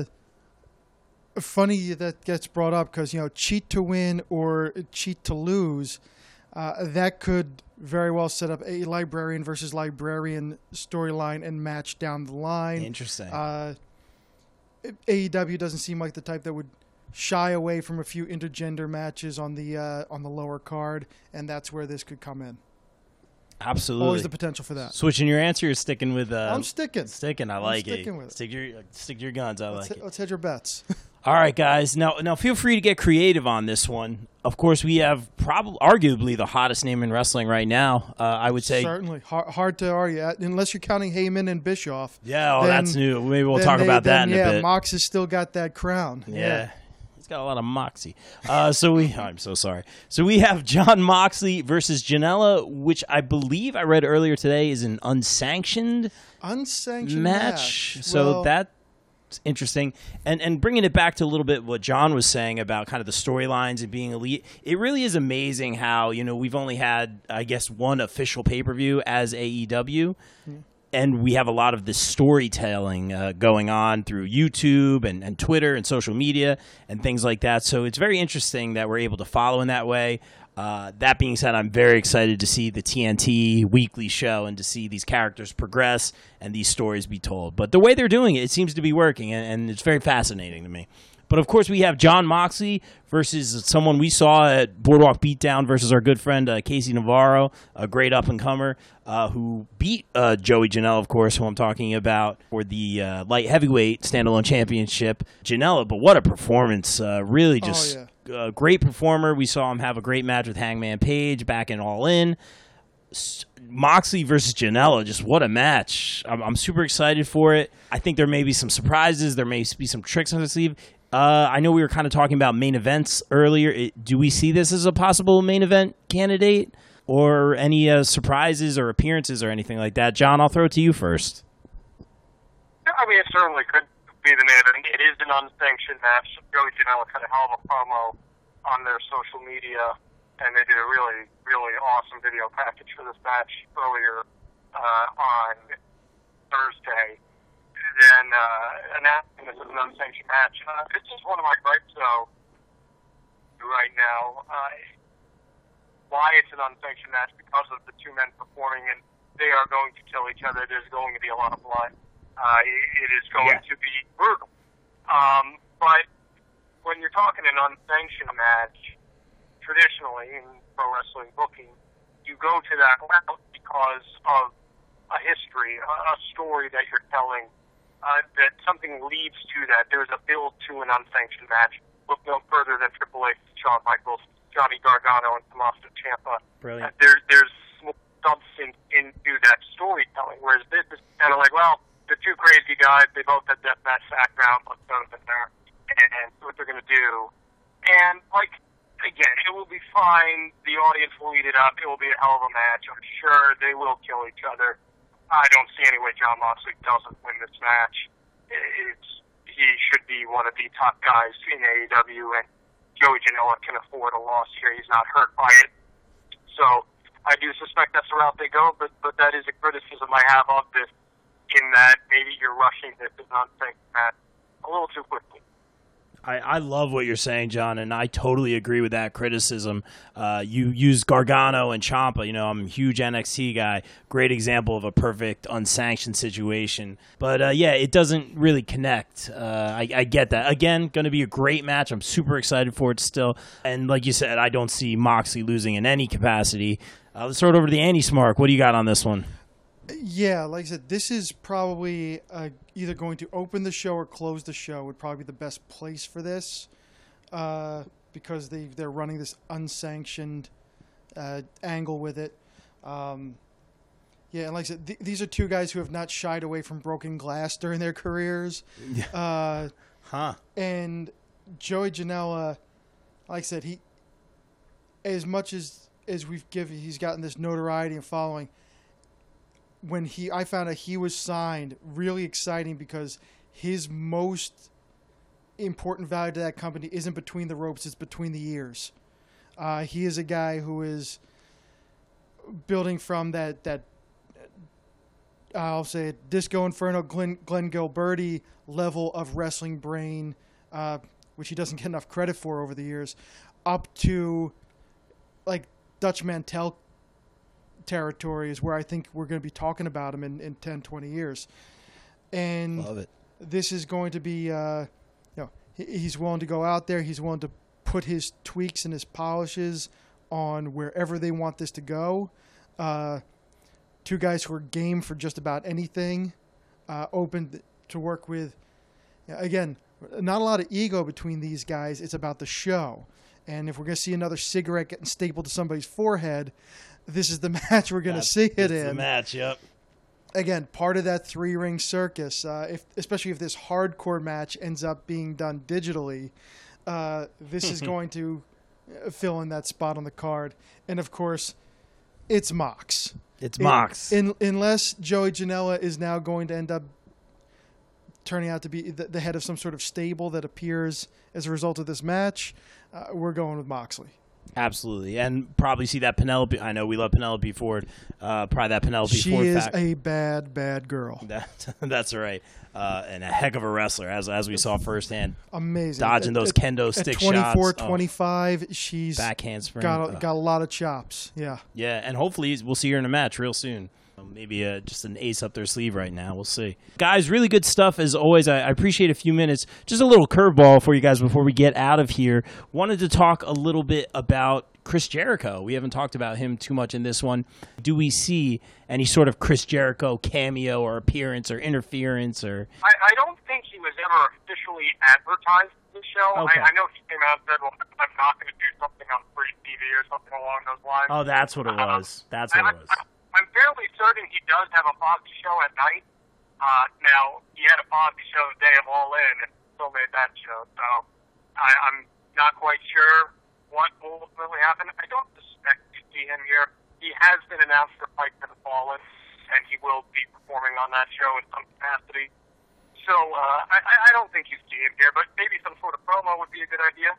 funny that gets brought up because, you know, cheat to win or cheat to lose, uh, that could very well set up a librarian versus librarian storyline and match down the line. Interesting. Uh, A E W doesn't seem like the type that would shy away from a few intergender matches on the uh, on the lower card, and that's where this could come in. Absolutely. Always the potential for that. Switching your answer, you're sticking with. Uh, I'm sticking. Sticking. I I'm like sticking it. with it. Stick your stick to your guns. I Let's, like hit, it. let's hedge your bets. All right, guys. Now, now, feel free to get creative on this one. Of course, we have probably, arguably, the hottest name in wrestling right now. Uh, I would say. Certainly. Hard, hard to argue, unless you're counting Heyman and Bischoff. Yeah, oh, Then- that's new. Maybe we'll then talk they- about that then, in yeah, a bit. Mox has still got that crown. Yeah. He's got a lot of moxie. Uh, so we, I'm so sorry. So we have John Moxley versus Janela, which I believe I read earlier today is an unsanctioned Unsanctioned match. match. So Well, that's interesting. And and bringing it back to a little bit what John was saying about kind of the storylines and being elite, it really is amazing how, you know, we've only had, I guess, one official pay-per-view as A E W. Hmm. And we have a lot of this storytelling uh, going on through YouTube and, and Twitter and social media and things like that. So it's very interesting that we're able to follow in that way. Uh, that being said, I'm very excited to see the T N T weekly show and to see these characters progress and these stories be told. But the way they're doing it, it seems to be working, and, and it's very fascinating to me. But, of course, we have John Moxley versus someone we saw at Boardwalk Beatdown versus our good friend uh, Casey Navarro, a great up-and-comer uh, who beat uh, Joey Janela, of course, who I'm talking about, for the uh, light heavyweight standalone championship. Janela, but what a performance. Uh, really just Oh, a great performer. We saw him have a great match with Hangman Page back in All In. Moxley versus Janela, just what a match. I'm, I'm super excited for it. I think there may be some surprises. There may be some tricks on the sleeve. Uh, I know we were kind of talking about main events earlier. It, do we see this as a possible main event candidate, or any uh, surprises or appearances or anything like that? John, I'll throw it to you first. I mean, it certainly could be the main event. It is an unsanctioned match. Joey Janela cut a hell of a promo on their social media, and they did a really, really awesome video package for this match earlier uh, on Thursday. Then uh, announcing this as an unsanctioned match. Uh, it's just one of my gripes, though, right now. Uh, why it's an unsanctioned match? Because of the two men performing, and they are going to kill each other. There's going to be a lot of blood. Uh, it, it is going Yeah. to be brutal. Um, But when you're talking an unsanctioned match, traditionally in pro wrestling booking, you go to that route because of a history, a, a story that you're telling, uh, that something leads to that. There's a build to an unsanctioned match. Look no further than Triple H, Shawn Michaels, Johnny Gargano, and Tommaso Ciampa. Brilliant. Uh, there, there's substance into that storytelling, whereas this is kind of like, well, the two crazy guys, they both have deathmatch background, let's throw them in there and see what they're going to do. And, like, again, it will be fine. The audience will eat it up. It will be a hell of a match. I'm sure they will kill each other. I don't see any way Jon Moxley doesn't win this match. It's, he should be one of the top guys in A E W, and Joey Janela can afford a loss here. He's not hurt by it. So I do suspect that's the route they go, but, but that is a criticism I have of this, in that maybe you're rushing this and not saying that a little too quickly. I, I love what you're saying, John, and I totally agree with that criticism. Uh, you use Gargano and Ciampa. You know, I'm a huge N X T guy. Great example of a perfect unsanctioned situation. But, uh, yeah, it doesn't really connect. Uh, I, I get that. Again, going to be a great match. I'm super excited for it still. And like you said, I don't see Moxley losing in any capacity. Uh, let's throw it over to the Andy Smart. What do you got on this one? Yeah, like I said, this is probably uh, either going to open the show or close the show would probably be the best place for this uh, because they, they're running this unsanctioned uh, angle with it. Um, yeah, and like I said, th- these are two guys who have not shied away from broken glass during their careers. Uh, huh. And Joey Janela, like I said, he, as much as, as we've given, he's gotten this notoriety and following, when he, I found out he was signed, really exciting because his most important value to that company isn't between the ropes, it's between the ears. Uh, he is a guy who is building from that, that I'll say it, Disco Inferno, Glenn, Glenn Gilberti level of wrestling brain, uh, which he doesn't get enough credit for over the years, up to like Dutch Mantel territory is where I think we're going to be talking about him in, in ten, twenty years. And Love it. This is going to be, uh, you know, he, he's willing to go out there. He's willing to put his tweaks and his polishes on wherever they want this to go. Uh, two guys who are game for just about anything, uh, open to work with. Again, not a lot of ego between these guys. It's about the show. And if we're going to see another cigarette getting stapled to somebody's forehead, this is the match we're going to see it in. The match, yep. Again, part of that three-ring circus, uh, if, especially if this hardcore match ends up being done digitally, uh, this is going to fill in that spot on the card. And, of course, it's Mox. It's Mox. In, in, unless Joey Janela is now going to end up turning out to be the, the head of some sort of stable that appears as a result of this match, uh, we're going with Moxley. Absolutely, and probably see that Penelope. I know we love Penelope Ford. Uh, probably that Penelope she Ford. She is fact. a bad, bad girl. That, that's right, uh, and a heck of a wrestler, as as we saw firsthand. Amazing, dodging those at, kendo at stick twenty-four, shots. twenty-five, oh, she's back handspring. Got a, uh, got a lot of chops. Yeah, yeah, and hopefully we'll see her in a match real soon. Maybe uh, just an ace up their sleeve right now. We'll see. Guys, really good stuff as always. I, I appreciate a few minutes. Just a little curveball for you guys before we get out of here. Wanted to talk a little bit about Chris Jericho. We haven't talked about him too much in this one. Do we see any sort of Chris Jericho cameo or appearance or interference? Or I, I don't think he was ever officially advertised in the show. Okay. I, I know he came out and said, well, I'm not going to do something on free T V or something along those lines. Oh, that's what it was. That's what I, it was. I, I'm fairly certain he does have a Fozzy show at night. Uh, now, he had a Fozzy show the day of All In and still made that show. So I, I'm not quite sure what will ultimately happen. I don't suspect to see him here. He has been announced for Fight for the Fallen, and he will be performing on that show in some capacity. So uh, I, I don't think you see him here, but maybe some sort of promo would be a good idea.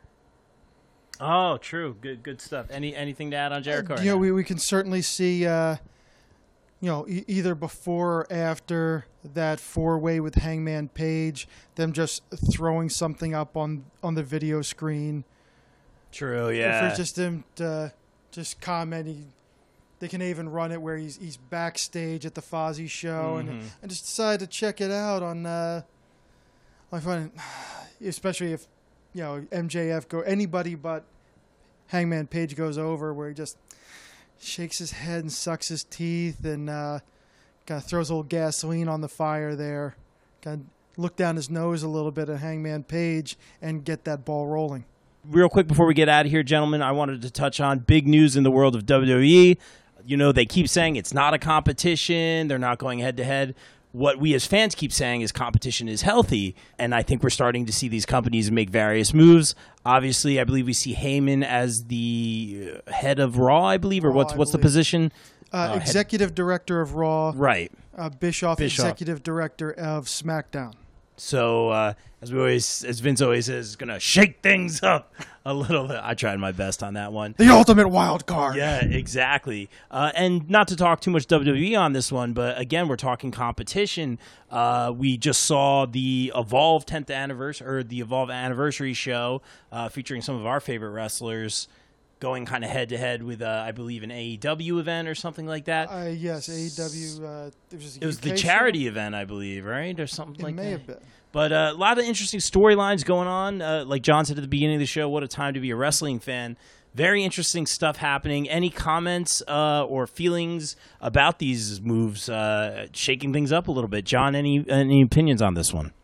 Oh, true. Good good stuff. Any Anything to add on Jericho? Uh, yeah, we, we can certainly see... Uh, You know, e- either before or after that four-way with Hangman Page, them just throwing something up on, on the video screen. True, yeah. For just them to just commenting. They can even run it where he's he's backstage at the Fozzy show, mm-hmm. and I just decided to check it out on. Uh, I find especially if you know M J F go anybody but Hangman Page goes over, where he just shakes his head and sucks his teeth and uh, kind of throws a little gasoline on the fire there. Kind of look down his nose a little bit at Hangman Page and get that ball rolling. Real quick before we get out of here, gentlemen, I wanted to touch on big news in the world of W W E. You know, they keep saying it's not a competition. They're not going head-to-head. What we as fans keep saying is competition is healthy, and I think we're starting to see these companies make various moves. Obviously, I believe we see Heyman as the head of Raw, I believe, or Raw, what's I what's the believe. position? Uh, Uh, head- executive director of Raw. Right. Uh, Bischoff, Bischoff. executive director of SmackDown. So, uh, as we always, as Vince always says, gonna shake things up a little bit. I tried my best on that one. The ultimate wild card. Yeah, exactly. Uh, and not to talk too much W W E on this one, but again, we're talking competition. Uh, we just saw the Evolve tenth anniversary, or the Evolve anniversary show, uh, featuring some of our favorite wrestlers, going kind of head to head with, uh, I believe, an A E W event or something like that. Uh, yes, A E W. Uh, it was, a It was U the K charity show? event, I believe, right, or something It like may that. have been. But uh, a lot of interesting storylines going on. Uh, like John said at the beginning of the show, what a time to be a wrestling fan. Very interesting stuff happening. Any comments uh, or feelings about these moves, uh, shaking things up a little bit? John, any any opinions on this one?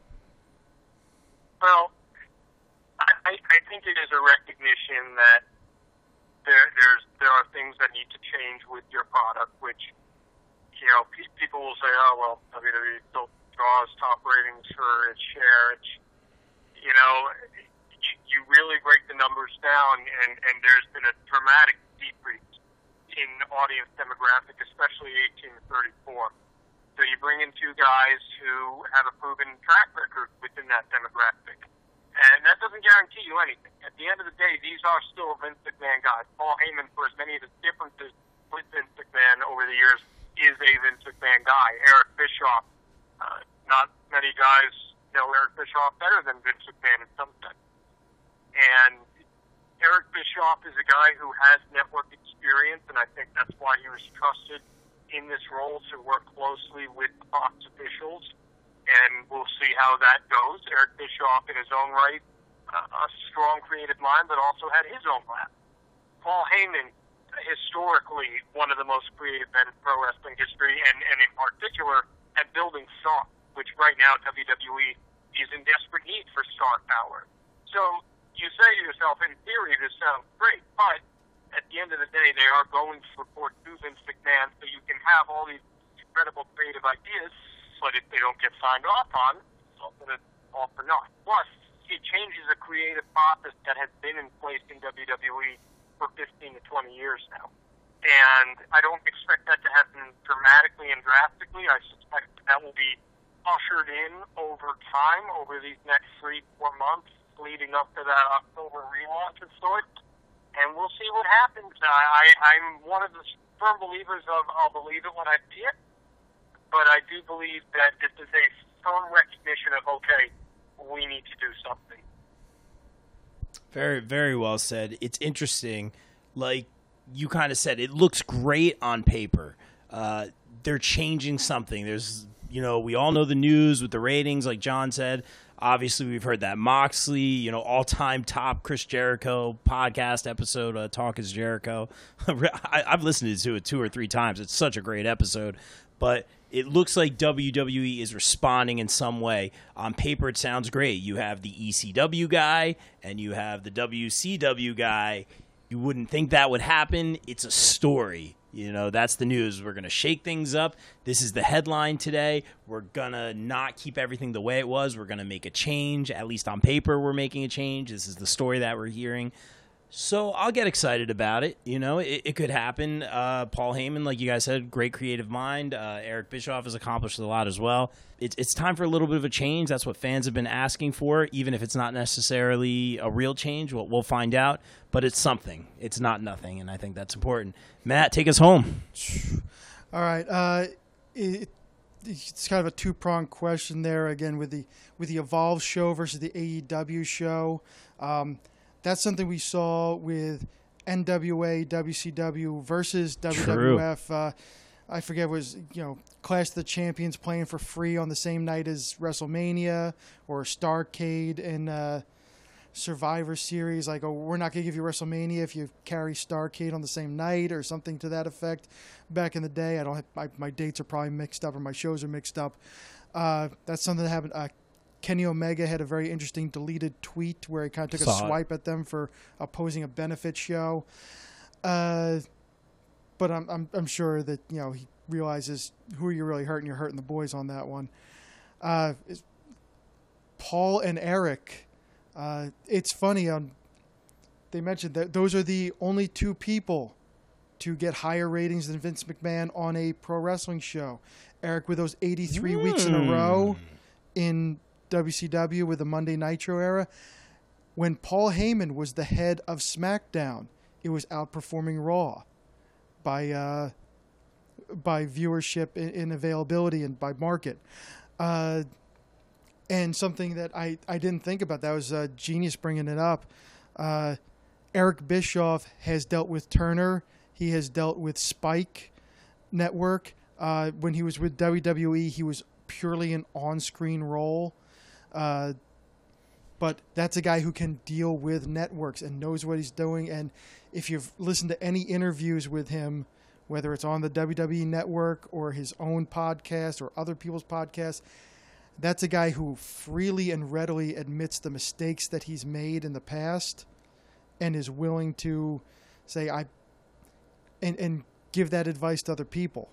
Well, I, I I think it is a recognition that there there's there are things that need to change with your product, which, you know, pe- people will say, oh, well, W W E still draws top ratings for its share. It's, you know, you, you really break the numbers down, and, and there's been a dramatic decrease in audience demographic, especially eighteen to thirty-four. So you bring in two guys who have a proven track record within that demographic. And that doesn't guarantee you anything. At the end of the day, these are still Vince McMahon guys. Paul Heyman, for as many of his differences with Vince McMahon over the years, is a Vince McMahon guy. Eric Bischoff, uh, not many guys know Eric Bischoff better than Vince McMahon in some sense. And Eric Bischoff is a guy who has network experience, and I think that's why he was trusted in this role to work closely with Fox officials. And we'll see how that goes. Eric Bischoff, in his own right, uh, a strong creative mind, but also had his own lab. Paul Heyman, historically one of the most creative men in pro wrestling history, and, and in particular at building star, which right now W W E is in desperate need for star power. So you say to yourself, in theory, this sounds great, but at the end of the day, they are going to report to Vince McMahon, so you can have all these incredible creative ideas, but if they don't get signed off on, it's all for, all for naught. Plus, it changes a creative process that has been in place in W W E for fifteen to twenty years now. And I don't expect that to happen dramatically and drastically. I suspect that will be ushered in over time, over these next three, four months, leading up to that October relaunch of sorts. And we'll see what happens. I, I, I'm one of the firm believers of I'll believe it when I see it. But I do believe that this is a firm recognition of, okay, we need to do something. Very, very well said. It's interesting. Like you kind of said, it looks great on paper. Uh, they're changing something. There's, you know, we all know the news with the ratings, like John said. Obviously, we've heard that Moxley, you know, all-time top Chris Jericho podcast episode, uh, Talk is Jericho. I, I've listened to it two or three times. It's such a great episode. But it looks like W W E is responding in some way. On paper, it sounds great. You have the E C W guy and you have the W C W guy. You wouldn't think that would happen. It's a story. You know, that's the news. We're going to shake things up. This is the headline today. We're going to not keep everything the way it was. We're going to make a change. At least on paper, we're making a change. This is the story that we're hearing. So I'll get excited about it. You know, it, it could happen. Uh, Paul Heyman, like you guys said, great creative mind. Uh, Eric Bischoff has accomplished a lot as well. It's, it's time for a little bit of a change. That's what fans have been asking for, even if it's not necessarily a real change. We'll, we'll find out. But it's something. It's not nothing, and I think that's important. Matt, take us home. All right. Uh, it, it's kind of a two-pronged question there again with the with the Evolve show versus the A E W show. Um, that's something we saw with N W A, W C W versus W W F. Uh, I forget, was, you know, Clash of the Champions playing for free on the same night as WrestleMania, or Starrcade and uh, Survivor Series. Like, oh, we're not going to give you WrestleMania if you carry Starrcade on the same night, or something to that effect. Back in the day, I don't have, my, my dates are probably mixed up, or my shows are mixed up. Uh, that's something that happened. Uh, Kenny Omega had a very interesting deleted tweet where he kind of took Saw a it. swipe at them for opposing a benefit show. Uh, but I'm, I'm I'm sure that, you know, he realizes who you're really hurting. You're hurting the boys on that one. Uh, is Paul and Eric. Uh, it's funny. Um, they mentioned that those are the only two people to get higher ratings than Vince McMahon on a pro wrestling show. Eric with those eighty-three mm. weeks in a row in W C W with the Monday Nitro era. When Paul Heyman was the head of SmackDown, it was outperforming Raw by uh, by viewership and availability and by market. Uh, and something that I, I didn't think about, that was uh, genius bringing it up. Uh, Eric Bischoff has dealt with Turner. He has dealt with Spike Network. Uh, when he was with W W E, he was purely an on-screen role. Uh, but that's a guy who can deal with networks and knows what he's doing. And if you've listened to any interviews with him, whether it's on the W W E Network or his own podcast or other people's podcasts, that's a guy who freely and readily admits the mistakes that he's made in the past and is willing to say, I, and, and give that advice to other people.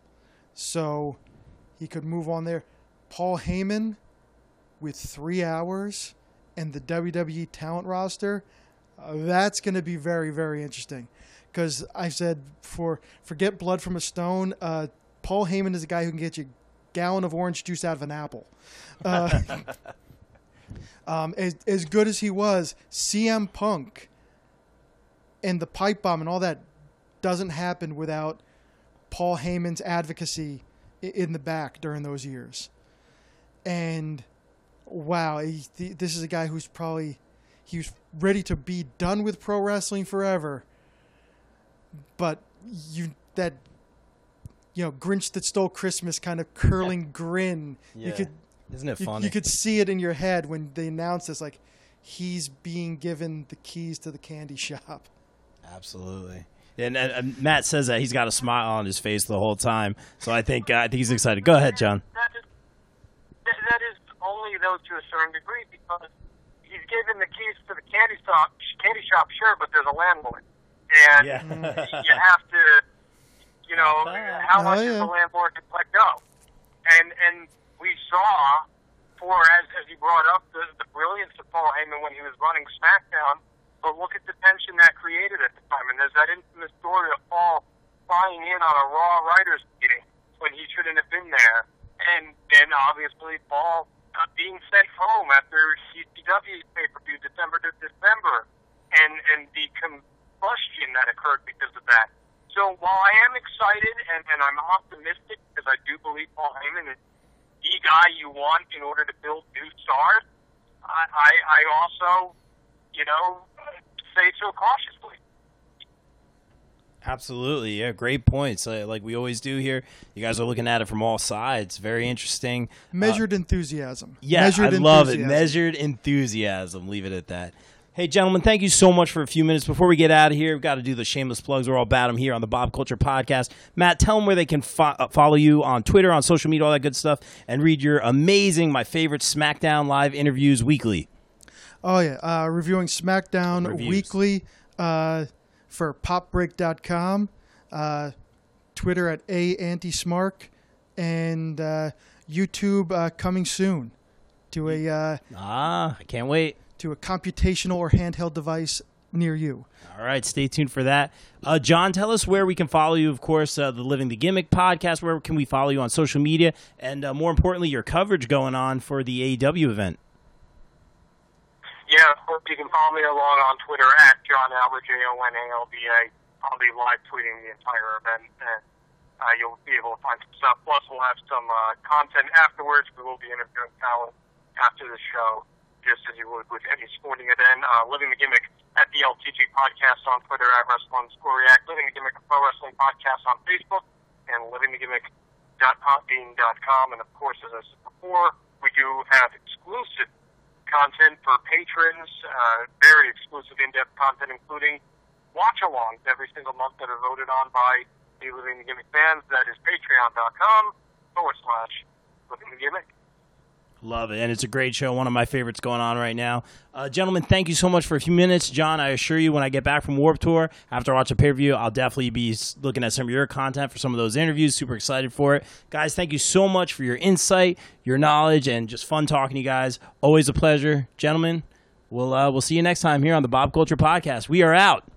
So he could move on there. Paul Heyman with three hours and the W W E talent roster, uh, that's going to be very, very interesting. Because I've said, for forget blood from a stone, uh, Paul Heyman is a guy who can get you a gallon of orange juice out of an apple. Uh, um, as, as good as he was, C M Punk and the pipe bomb and all that doesn't happen without Paul Heyman's advocacy in the back during those years. And wow, he, this is a guy who's probably, he was ready to be done with pro wrestling forever. But you, that, you know, Grinch that stole Christmas kind of curling grin, Yeah. you could, Isn't it you, funny? you could see it in your head when they announced this, like, he's being given the keys to the candy shop. Absolutely. And, and, and Matt says that he's got a smile on his face the whole time, so I think uh, I think he's excited. Go ahead, John. That is, that, that is only though to a certain degree, because he's given the keys to the candy shop, candy shop, sure, but there's a landlord, and Yeah. you have to, you know, how much Oh, is yeah. the landlord to let go? And and we saw, for as as you brought up, the, the brilliance of Paul Heyman when he was running SmackDown. But look at the tension that created at the time. And there's that infamous story of Paul flying in on a Raw writers meeting when he shouldn't have been there. And then, obviously, Paul uh, being sent home after C C W's pay-per-view December to December. And, and the combustion that occurred because of that. So while I am excited and, and I'm optimistic, because I do believe Paul Heyman is the guy you want in order to build new stars, I, I, I also, you know, say so cautiously. Absolutely, yeah, great points. Uh, like we always do here, you guys are looking at it from all sides. Very interesting. Measured uh, enthusiasm. Yeah, Measured I love enthusiasm. it. Measured enthusiasm. Leave it at that. Hey, gentlemen, thank you so much for a few minutes. Before we get out of here, we've got to do the shameless plugs. We're all about them here on the Bob Culture Podcast. Matt, tell them where they can fo- follow you on Twitter, on social media, all that good stuff, and read your amazing, my favorite SmackDown Live interviews weekly. Oh, yeah. Uh, reviewing SmackDown Reviews. weekly uh, for pop break dot com, uh, Twitter at A Antismark, and uh, YouTube uh, coming soon to a uh, Ah, I can't wait. to a computational or handheld device near you. All right, stay tuned for that. Uh, John, tell us where we can follow you. Of course, uh, the Living the Gimmick podcast. Where can we follow you on social media? And uh, more importantly, your coverage going on for the A E W event. Yeah, of course, you can follow me along on Twitter at John Albert, J O N A L B A. I'll be live tweeting the entire event, and uh, you'll be able to find some stuff. Plus, we'll have some uh, content afterwards. We will be interviewing talent after the show, just as you would with any sporting event. Uh, Living the Gimmick at the L T G Podcast on Twitter, at Wrestle underscore React, Living the Gimmick, a Pro Wrestling Podcast on Facebook, and living the gimmick dot podbean dot com. And, of course, as I said before, we do have exclusive content for patrons, uh, very exclusive in-depth content, including watch-alongs every single month that are voted on by the Living the Gimmick fans. That is patreon.com forward slash Living the Gimmick. Love it, and it's a great show, one of my favorites going on right now. Uh, gentlemen, thank you so much for a few minutes. John, I assure you, when I get back from Warped Tour, after I watch the pay-per-view, I'll definitely be looking at some of your content for some of those interviews. Super excited for it. Guys, thank you so much for your insight, your knowledge, and just fun talking to you guys. Always a pleasure. Gentlemen, we'll, uh, we'll see you next time here on the Bob Culture Podcast. We are out.